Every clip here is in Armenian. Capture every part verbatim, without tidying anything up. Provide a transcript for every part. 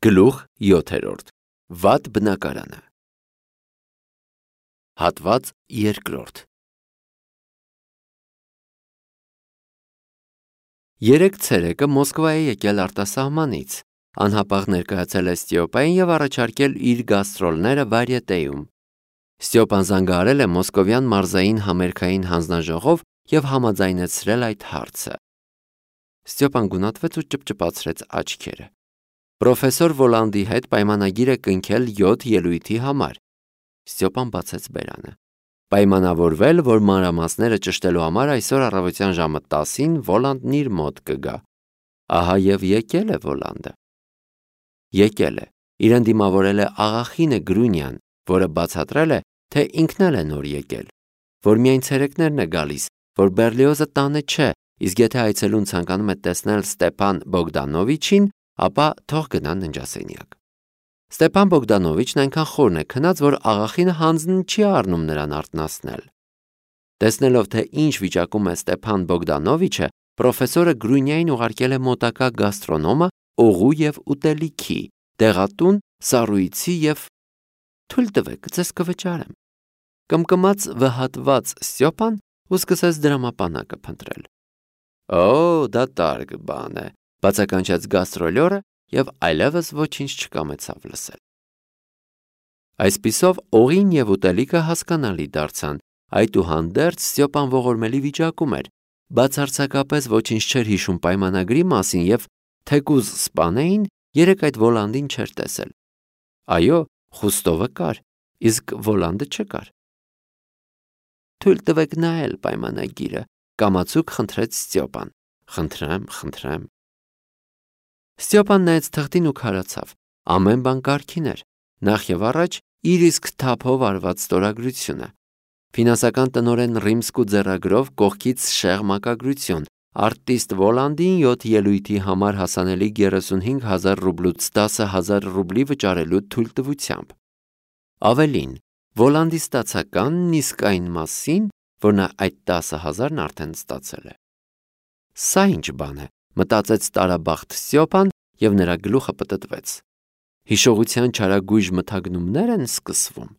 Գլուխ յոթերորդ. Վատ բնակարանը։ Հատված երկրորդ։ Երեկ ցերեկը Մոսկվա է եկել արտասահմանից, անհապաղ ներկայացել է Ստյոպային և առաջարկել իր գաստրոլները Վարյետեում։ Ստյոպան զանգահարել է Մոսկովյան մարզային համերգային հանձնաժողով և համաձայնեցրել այդ հարցը։ Ստյոպան գունատվեց ու ճպճպացրեց աչքերը։ Պրոֆեսոր Վոլանդի հետ պայմանագիր է կնքել յոթ ելույթի համար։ Ստյոպան բացեց բերանը։ Պայմանավորվել, որ մանրամասները ճշտելու համար այսօր առավոտյան ժամը տասին Վոլանդն իր մոտ կգա։ Ահա և եկել է Վոլանդը։ Եկել է, իրեն դիմավորել է աղախինը Գրունյան, որը բացատրել է, թե ինքն էլ է նոր եկել, որ միայն ցերեկներն է գալիս, որ Բերլիոզը տանը չէ, իսկ եթե այցելուն ցանկանում է տեսնել Ստեփան Բոգդանովիչին, ապա թող գնան ննջասենյակ։ Ստեփան Բոգդանովիչն այնքան խորն է քնած, որ աղախինը հանձն չի առնում նրան արթնացնել։ Տեսնելով, թե ինչ վիճակում է Ստեփան Բոգդանովիչը, պրոֆեսորը Գրունյային ուղարկել է մոտակա գաստրոնոմը օղու և ուտելիքի, դեղատուն, սառույցի և թույլ տվեք, ձեզ կվճարեմ։ Կմկմաց վհատված Ստյոպան ու սկսեց դրամապանակը փնտրել։ Օ, դա տարգ բան է, բացականչեց գաստրոլյորը և այլևս ոչինչ չկամեցավ լսել։ Այսպիսով օղին և ուտելիքը հասկանալի դարձան, այդուհանդերձ Ստյոպան ողորմելի վիճակում էր, բացարձակապես ոչինչ չէր հիշում պայմանագրի մասին և թեկուզ սպանեին, երեկ այդ Վոլանդին չէր տեսել։ Այո, Խուստովը կար, իսկ Վոլանդը չկար։ Թույլ տվեք նայել պայմանագիրը, կամացուկ խնդրեց Ստյոպան։ Խնդրեմ, խնդրեմ։ Ստյոպան նայեց թղթին ու քարացավ։ Ամեն բան կարգին էր, նախ և առաջ իր իսկ թափով արված ստորագրությունը։ Ֆինանսական տնօրեն Ռիմսկու ձեռագրով կողքից շեղ մակագրություն, արտիստ Վոլանդին յոթ ելույթի համար հասանելիք երեսունհինգ հազար ռուբլուց տասը հազար ռուբլի վճարելու թույլտվությամբ։ Ավելին, Վոլանդի ստացականն իսկ այն մասին, որ նա այդ տասը հազարն արդեն ստացել է։ Սա ինչ բան է, մտածեց տարաբախտ Ստյոպան և նրա գլուխը պտտվեց։ Հիշողության չարագույժ մթագնումներ են սկսվում։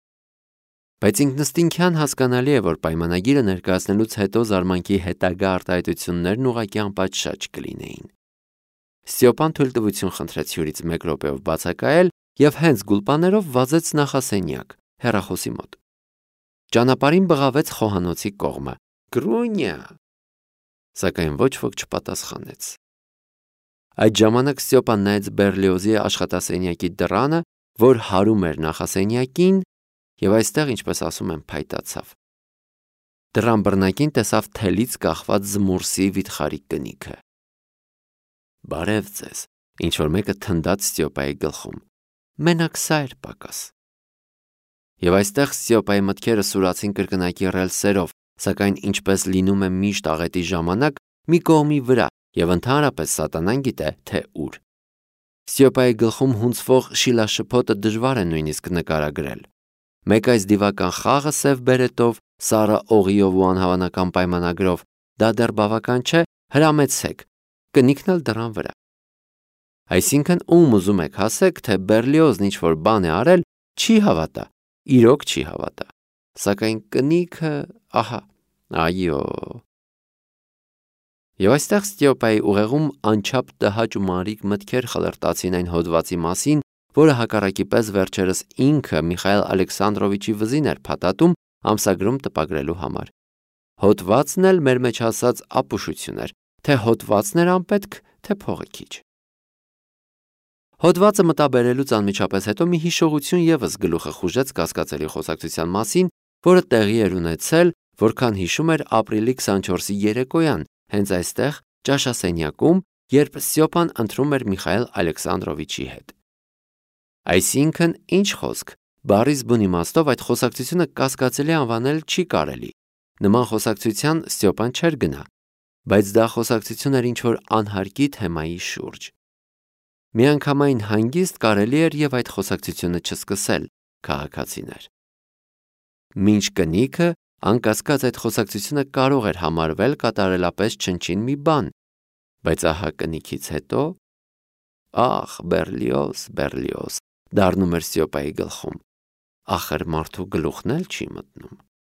Բայց ինքնըստինքյան հասկանալի է, որ պայմանագիրը ներկայացնելուց հետո զարմանքի հետագա արտահայտություններն ուղղակի անպատշաճ կլինեին։ Ստյոպան թույլտվություն խնդրեց հյուրից մեկ րոպեով բացակայել և հենց գուլպաներով վազեց նախասենյակ, հեռախոսի մոտ։ Ճանապարհին բղավեց խոհանոցի կողմը։ Գրունյա։ Սակայն ոչ ոք չպատասխանեց։ Այդ ժամանակ Ստյոպան նայեց Բերլիոզի աշխատասենյակի դռանը, որ հարում էր նախասենյակին, և այստեղ, ինչպես ասում են, փայտացավ։ Դռան բռնակին տեսավ թելից կախված զմուրսի վիթխարի կնիքը։ Բարև ձեզ, ինչ-որ մեկը թնդաց Ստյոպայի գլխում։ Մենակ սա էր պակաս։ Եվ այստեղ Ստյոպայի մտքերը սուրացին կրկնակի ռելսերով, սակայն ինչպես լինում է միշտ աղետի ժամանակ, մի կողմի վրա, և ընդհանրապես սատանան գիտե, թե ուր։ Ստյոպայի գլխում հունձվող շիլաշփոթը դժվար է նույնիսկ նկարագրել։ Մեկ այս դիվական խաղը սև բերետով, սառը օղիով ու անհավանական պայմանագրով, դա դեռ բավական չէ, հրամեցեք, կնիքն էլ դռան վրա։ Այսինքն ում ուզում եք հասեք, թե Բերլիոզն ինչ-որ բան է արել, չի հավատա, իրոք չի հավատա։ Սակայն կնիքը, ահա, այո։ Եվ այստեղ Ստյոպայի ուղեղում անչափ տհաճ ու մանրիկ մտքեր խլրտացին այն հոդվածի մասին, որը հակառակի պես վերջերս ինքը Միխայել Ալեքսանդրովիչի վզին էր փաթաթում ամսագրում տպագրելու համար։ Հոդվածն էլ մեր մեջ ասած ապուշություն էր, թե հոդվածն էր անպետք, թե փողը քիչ։ Հոդվածը մտաբերելուց անմիջապես հետո մի հիշողություն ևս գլուխը խուժեց կասկածելի խոսակցության մասին, որը տեղի էր ունեցել, որքան հիշում էր ապրիլի քսանչորսի երեկոյան, հենց այստեղ ճաշասենյակում, երբ Ստյոպան ընթրում էր Միխայել Ալեքսանդրովիչի հետ։ Այսինքն, ինչ խոսք, բառից բուն իմաստով այդ խոսակցությունը կասկածելի անվանել չի կարելի։ Նման խոսակցության Ստյոպան չէր գնա, բայց դա խոսակցություն էր ինչ-որ անհարկի թեմայի շուրջ։ Միանգամայն հանգիստ կարելի էր և այդ խոսակցությունը չսկսել, քաղաքացիներ։ Մինչ կնիքը, անկասկած այդ խոսակցությունը կարող էր համարվել կատարելապես չնչին մի բան, բայց ահա կնիքից հետո Ախ, Բեռլիոզ, Բեռլիոզ, դառնում էր Ստյոպայի գլխում։ Ախր մարդու գլուխն էլ չի մտնում։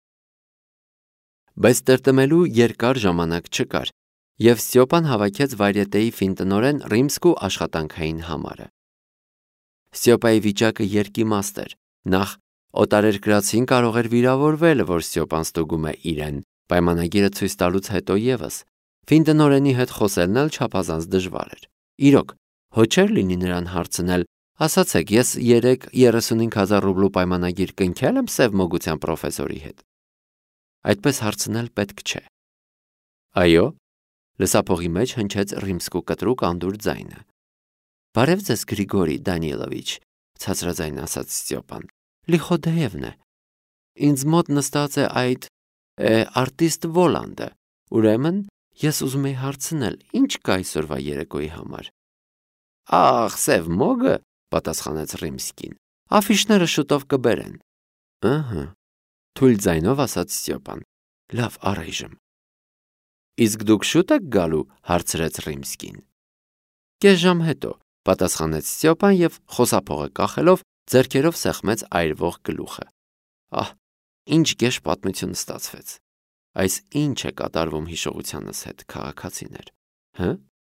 Բայց տրտմելու երկար ժամանակ չկար, եւ Ստյոպան հավաքեց վայրետեի ֆինտնորեն Ռիմսկու աշխատանքային համարը։ Ստյոպայի վիճակը երկիմաստ էր։ Նախ օտարերկրացին կարող էր վիրավորվել, որ Ստյոպան ստուգում է իրեն, պայմանագիրը ցույց տալուց հետո եւս։ Ֆինտնորենի հետ խոսելն էլ չափազանց դժվար էր։ Իրոք, հո չէր լինի նրան հարցնել. ասացեք, ես երեկ երեսունհինգ հազար ռուբլու պայմանագիր կնքել եմ սև մոգության պրոֆեսորի հետ։ Այդպես հարցնել պետք չէ։ Այո, լսափողի մեջ հնչեց Ռիմսկու կտրուկ անդուր ձայնը։ Բարև ձեզ, Գրիգորի Դանիելովիչ, ցածրաձայն ասաց Ստյոպան։ Լիխոդեևն է։ Ինձ մոտ նստած է այդ է, արտիստ Վոլանդը։ Ուրեմն ես ուզում եի հարցնել, ինչ կա այսօրվա երեկոյի համար։ Ախ, սև մոգը, պատասխանեց Ռիմսկին։ Աֆիշները շուտով կբերեն։ Ըհը, թույլ ձայնով ասաց Ստյոպան։ Լավ, առայժմ։ Իսկ դուք շուտ եք գալու, հարցրեց Ռիմսկին։ Կես ժամ հետո, պատասխանեց Ստյոպան եւ խոսափողը կախելով ձեռքերով սեղմեց այրվող գլուխը։ Ահ, ինչ գեշ պատմություն ստացվեց։ Այս ինչ է կատարվում հիշողությանս հետ, քաղաքացիներ, հը։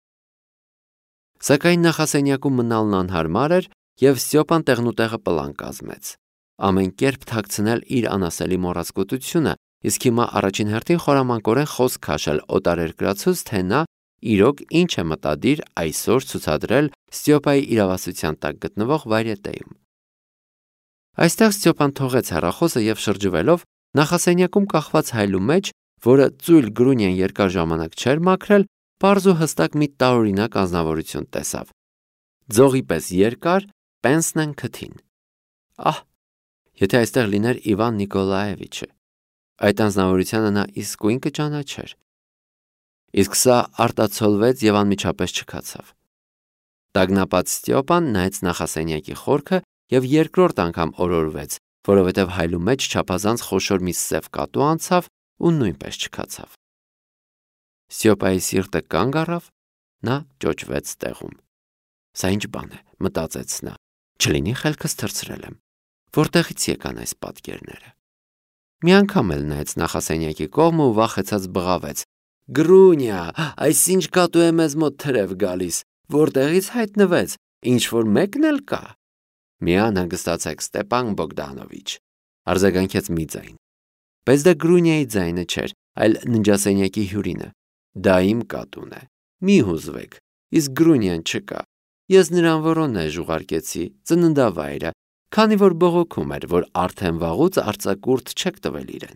Սակայն նախասենյակում մնալն անհարմար էր եւ Ստյոպան տեղնուտեղը պլան կազմեց։ Ամեն կերպ թաքցնել իր անասելի մոռացկոտությունը, իսկ հիմա առաջին հերթին խորամանկորեն խոսք քաշել օտարերկրացուց, թե նա իրոք ինչ է մտադիր այսօր ցուցադրել Ստյոպայի իրավասության տակ գտնվող վայրետեում։ Այստեղ Ստյոպան թողեց հեռախոսը եւ շրջվելով նախասենյակում կախված հայլու մեջ, որը ծույլ Գրունյան երկար ժամանակ չէր մաքրել, պարզ ու հստակ մի տարօրինակ անձնավորություն տեսավ։ Ձողի պես երկար, պենսնեն քթին։ Ահ, եթե այստեղ լիներ Իվան Նիկոլաևիչը, այդ անձնավորությանը նա իսկույն կճանաչեր։ Իսկ սա արտացոլվեց եւ անմիջապես չքացավ։ Տագնապած Ստյոպան նայեց նախասենյակի խորքը եւ երկրորդ անգամ օրորվեց, որովհետեւ հայլու մեջ չափազանց խոշոր մի սև կատու անցավ ու նույնպես չքացավ։ Ստյոպայի սիրտը կանգ առավ, նա ճոճվեց տեղում։ Սա ինչ բան է, մտածեց նա, չլինի խելքս թռցրել եմ, որտեղից եկան այս պատկերները։ Մի անգամ էլ նայեց նախասենյակի կողմը ու վախեցած բղավեց. Գրունյա, այս ինչ կատու է մեզ մոտ թրև գալիս, որտեղից հայտնվեց, ինչ որ մեկն էլ կա։ Միանհանգստացեք, Ստեփան Բոգդանովիչ, արձագանքեց մի ձայն։ Բայց դա Գրունյայի ձայնը չէր, այլ ննջասենյակի հյուրինը։ Դա իմ կատուն է։ Մի հուզվեք, իսկ Գրունյան չկա։ Ես նրան որոնեժ ուղարկեցի, ծննդավայրը, քանի որ բողոքում էր, որ արդեն վաղուց արձակուրդ չեք տվել իրեն։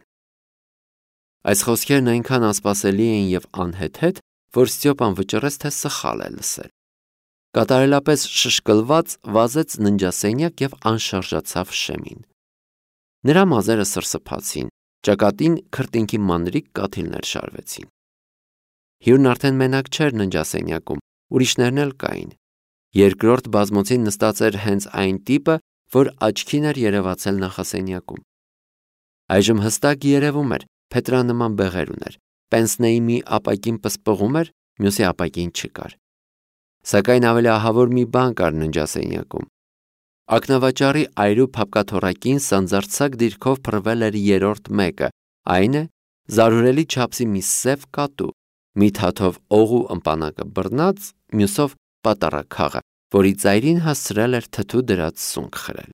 Այս խոսքերն այնքան անսպասելի էին եւ անհեթեթ, որ Ստյոպան վճռեց, թե սխալ է լսել։ Կատարելապես շշկլված վազեց ննջասենյակ եւ անշարժացավ շեմին։ Նրա մազերը սրսփացին, ճակատին քրտինքի մանրիկ կաթիլներ շարվեցին։ Հյուրն արդեն մենակ չէր ննջասենյակում, ուրիշներն էլ կային։ Երկրորդ բազմոցին նստած էր հենց այն տիպը, որ աչքին էր երևացել նախասենյակում։ Այժմ հստակ երևում էր, փետրանման բեղեր ուներ, պենսնեի մի ապակին պսպղում էր, մյուսի ապակին չկար։ Սակայն ավելի ահավոր մի բան կար ննջասենյակում։ Ակնավաճառի այրու փապկաթոռակին սանձարձակ դիրքով փռվել էր երրորդ մեկը, այն է զարուրելի չափսի մի սև կատու, մի թաթով օղու ըմպանակը բռնած, մյուսով պատառաքաղը, որի ծայրին հասցրել էր թթու դրած սունկ խրել։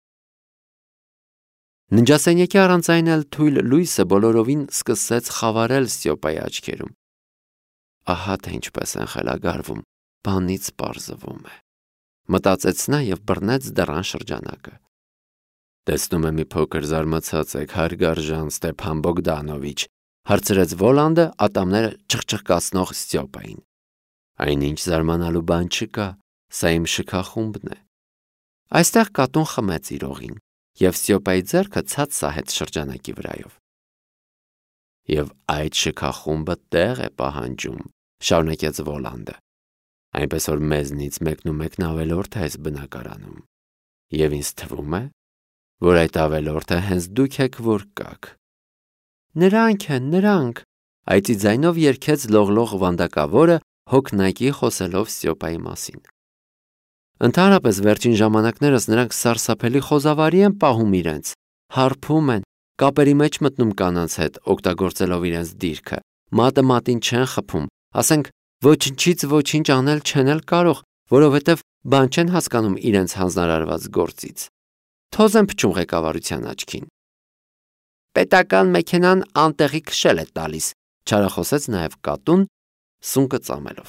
Ննջասենյակի առանց այն էլ թույլ լույսը բոլորովին սկսեց խավարել Ստյոպայի աչքերում։ Ահա թե ինչպես են խելագարվում, բանից պարզվում է։ Մտածեց նա եւ բռնեց դռան շրջանակը։ Տեսնում եմ մի փոքր զարմացած եք, հարգարժան Ստեփան Բոգդանովիչ, հարցրեց Վոլանդը ատամները չխչխկացնող Ստյոպային։ Այնինչ զարմանալու բան չկա, սա իմ շքախումբն է։ Այստեղ կատուն խմեց իր օղին, եւ Ստյոպայի ձեռքը ցած սահեց շրջանակի վրայով։ Եվ այդ շքախումբը տեղ է պահանջում, շարունակեց Վոլանդը, այնպես որ մեզնից մեկն ու մեկն ավելորդ է այս բնակարանում։ Եվ ինձ թվում է, որ այդ ավելորդը հենց դուք եք, որ կաք։ Նրանք են, նրանք, այծի ձայնով երգեց լողլող վանդակավորը հոգնակի խոսելով Ստյոպայի մասին։ Ընդհանրապես վերջին ժամանակներս նրանք սարսափելի խոզավարի են պահում իրենց, հարբում են, կապերի մեջ մտնում կանանց հետ, օգտագործելով իրենց դիրքը, մատը մատին չեն խփում, ասենք ոչնչից ոչինչ անել չեն էլ կարող, որովհետև բան չեն հասկանում իրենց հանձնարարված գործից։ Թոզ են փչում ղեկավարության աչքին։ Պետական մեքենան անտեղի քշել է տալիս, չարախոսեց նաև կատուն, սունկը ծամելով։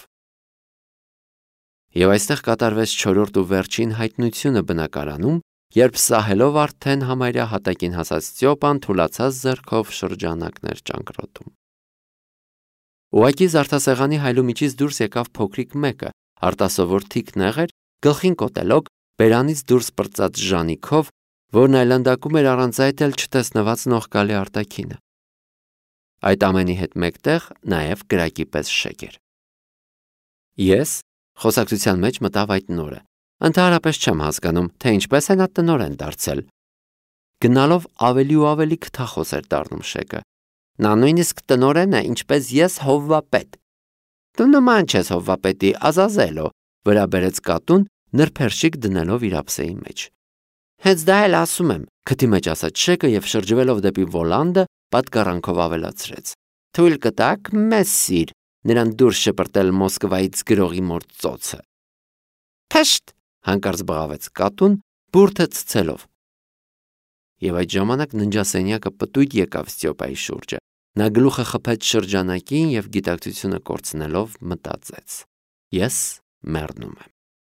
Եվ այստեղ կատարվեց չորրորդ ու վերջին հայտնությունը բնակարանում, երբ սահելով արդեն համարյա հատակին հասած Ստյոպան թուլացած ձեռքով շրջանակներ ճանկռոտում։ Ուղղակի զարդասեղանի հայլումիջից դուրս եկավ փոքրիկ մեկը, արտասովոր թիկնեղ էր, գլխին կոտելոկ, բերանից դուրս պրծած ժանիքով, որն այլանդակում էր առանց այդ էլ չտեսնված նողկալի արտաքինը։ Այդ ամենի հետ մեկտեղ նաև կրակի պես շեկ էր։ Ես խոսակցության մեջ մտավ այդ նորը։ Ընդհանրապես չեմ հասկանում, թե ինչպես է նա տնօրեն դարձել։ Գնալով ավելի ու ավելի քթախոս էր դառնում շեկը։ Նա նույնիսկ տնօրեն է, ինչպես ես հովվապետ։ Դու նման չես հովվապետի, Ազազելո, վրա բերեց կատուն, նրբերշիկ դնելով իր ափսեի մեջ։ Հենց դա էլ ասում եմ, քթի մեջ ասաց շեկը եւ շրջվելով դեպի Վոլանդը, պատկառանքով ավելացրեց. Թույլ կտաք մեզ սիր, նրան դուրս շպրտել Մոսկվայից գրողի մոր ծոցը։ Փշտ, հանկարծ բղավեց կատուն, բուրդը ցցելով։ Եվ այդ ժամանակ ննջասենյակը պտույտ եկավ Ստյոպայի շուրջը։ Նա գլուխը խփեց շրջանակին եւ գիտակցությունը կորցնելով մտածեց. Ես մեռնում եմ։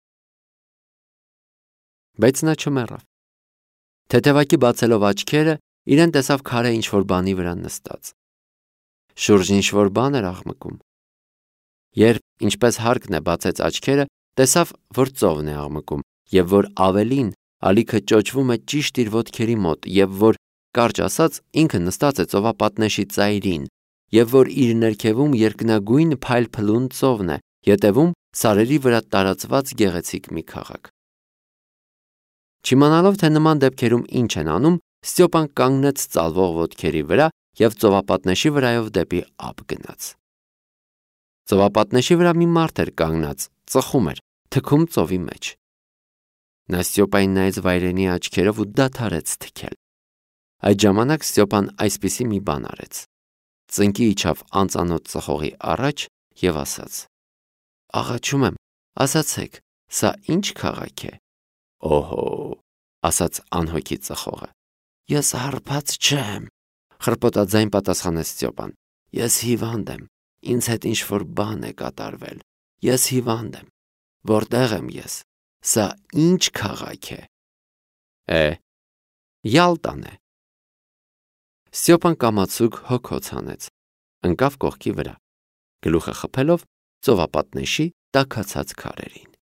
Բայց նա չմեռավ։ Թեթևակի բացելով աչքերը, իրեն տեսավ քարե ինչ-որ բանի վրա նստած։ Շուրջն ինչ-որ բան էր աղմկում։ Երբ, ինչպես հարկն է, բացեց աչքերը, տեսավ, որ ծովն է աղմկում, եւ որ ավելին, ալիքը ճոճվում է ճիշտ իր ոտքերի մոտ, եւ որ, կարճ ասած, ինքը նստած է ծովապատնեշի ծայրին, եւ որ իր ներքևում երկնագույն փայլփլուն ծովն է, ետևում սարերի վրա տարածված գեղեցիկ մի քաղաք։ Չիմանալով, թե նման դեպքերում ինչ են անում, Ստյոպան կանգնեց ծալվող ոտքերի վրա եւ ծովապատնեշի վրայով դեպի ափ գնաց։ Ծովապատնեշի վրա մի մարդ էր կանգնած, ծխում էր, թքում ծովի մեջ։ Նա Ստյոպային նայեց վայրենի աչքերով ու դադարեց թքել։ Այդ ժամանակ Ստյոպան այսպիսի մի բան արեց։ Ծնկի իջավ անծանոթ ծխողի առաջ եւ ասաց. Աղաչում եմ, ասացեք, սա ինչ քաղաք է։ Օհո, ասաց անհոգի ծխողը։ Ես հարբած չեմ, խրպոտաձայն պատասխանեց Ստյոպան։ Ես հիվանդ եմ, ինձ հետ ինչ-որ բան է կատարվել։ Ես հիվանդ եմ։ Որտեղ եմ ես։ Սա ինչ քաղաք է։ Է, Յալտան է։ Ստյոպան կամացուկ հոգոց հանեց, ընկավ կողքի վրա, գլուխը խփելով ծովապատնեշի տաքացած քարերին։